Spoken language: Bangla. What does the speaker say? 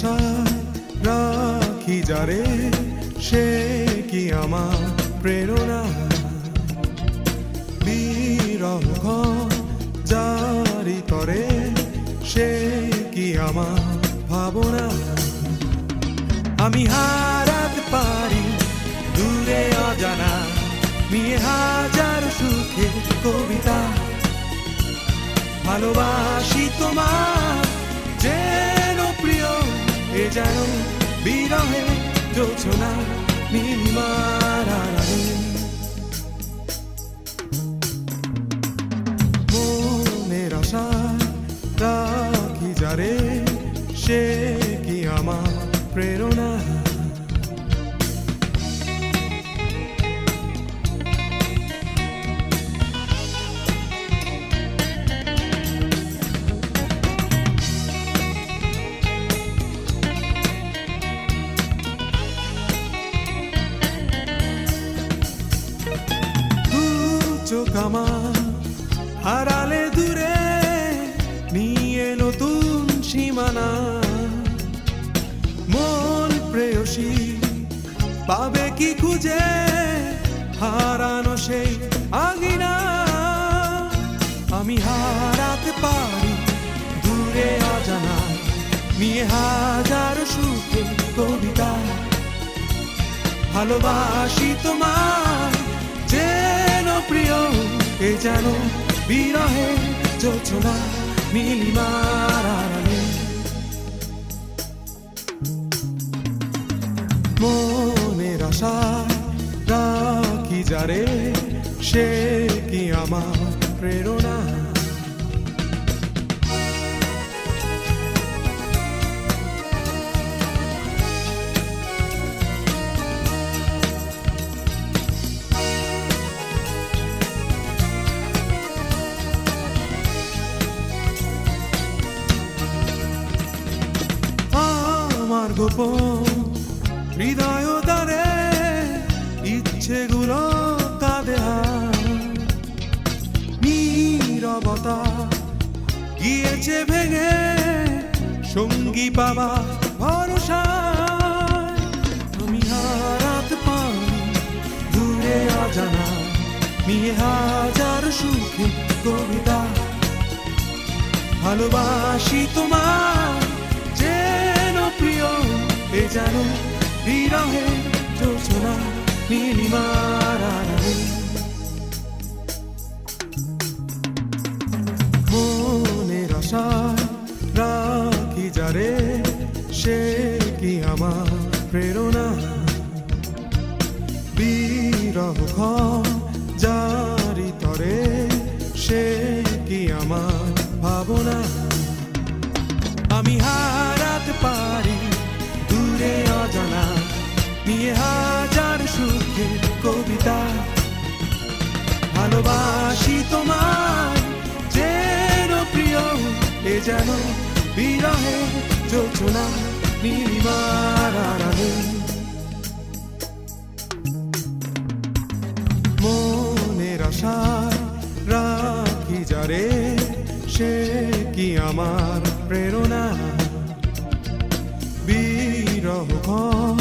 আশায় রাখি যারে, সে কি আমার প্রেরণা। বিরহ জারি তরে, সে কি আমার ভাবনা। আমি হারাতে পারি দূরে অজানা, নিয়ে হাজার সুখের কবিতা। ভালোবাসি তোমার যেন প্রিয়, এ যেন বিরহে জোছনা নীলিমার আড়ালে। মনের আশায় রাখি যারে, সে কি আমার প্রেরণা। চোখ আমার হারালে দূরে, নিয়ে নতুন সীমানা। মন প্রেয়সী পাবে কি খুঁজে, হারানো সেই আঙিনা। আমি হারাতে পারি দূরে অজানা, নিয়ে হাজার সুখের কবিতা। ভালোবাসি তোমার যেন প্রিয়, এ যেন বিরহে জোছনা নীলিমার আড়ালে। মনের আশায় রাখি যারে, সে কি আমার প্রেরণা। আমার গোপন হৃদয় দ্বারে, ইচ্ছেগুলো কাঁদে নীরবতা গিয়েছে ভেঙে, সঙ্গী পাবা ভরসা। আমি হারাতে পারি দূরে অজানা, নিয়ে হাজার সুখের কবিতা। ভালোবাসি তোমার যেন প্রিয়, এ যেন বিরহে জোছনা নীলিমার আড়ালে। মনের আশায় রাখি যারে, সে কি আমার প্রেরণা। বিরহ জারি তরে, সে কি আমার ভাবনা। আমি হারাতে পারি দূরে অজানা, নিয়ে হাজার সুখের কবিতা। ভালোবাসি তোমার যেন প্রিয়, এ যেন বিরহে জোছনা নীলিমার আড়ালে। মনের আশায় রাখি যারে, সে কি আমার প্রেরণা। বিরহ